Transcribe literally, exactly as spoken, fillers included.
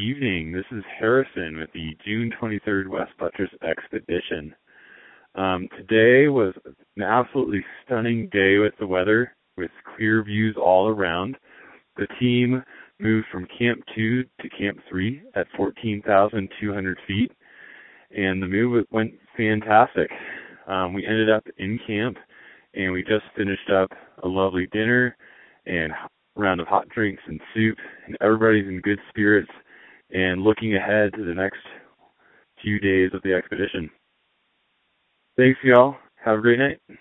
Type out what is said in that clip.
evening. This is Harrison with the June twenty-third West Buttress Expedition. Um, today was an absolutely stunning day with the weather, with clear views all around. The team moved from Camp two to Camp three at fourteen thousand two hundred feet, and the move went fantastic. Um, we ended up in camp, and we just finished up a lovely dinner and round of hot drinks and soup, and everybody's in good spirits and looking ahead to the next few days of the expedition. Thanks, y'all. Have a great night.